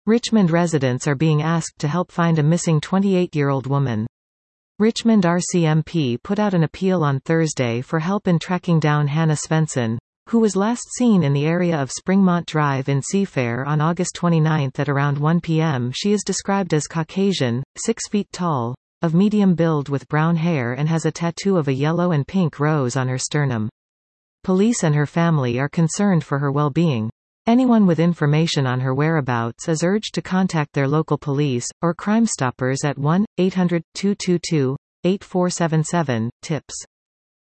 Richmond residents are being asked to help find a missing 28-year-old woman. Richmond RCMP put out an appeal on Thursday for help in tracking down Hannah Svensson, who was last seen in the area of Springmont Drive in Seafair on August 29 at around 1 p.m. She is described as Caucasian, 6 feet tall, of medium build with brown hair and has a tattoo of a yellow and pink rose on her sternum. Police and her family are concerned for her well-being. Anyone with information on her whereabouts is urged to contact their local police, or Crime Stoppers at 1-800-222-8477, tips.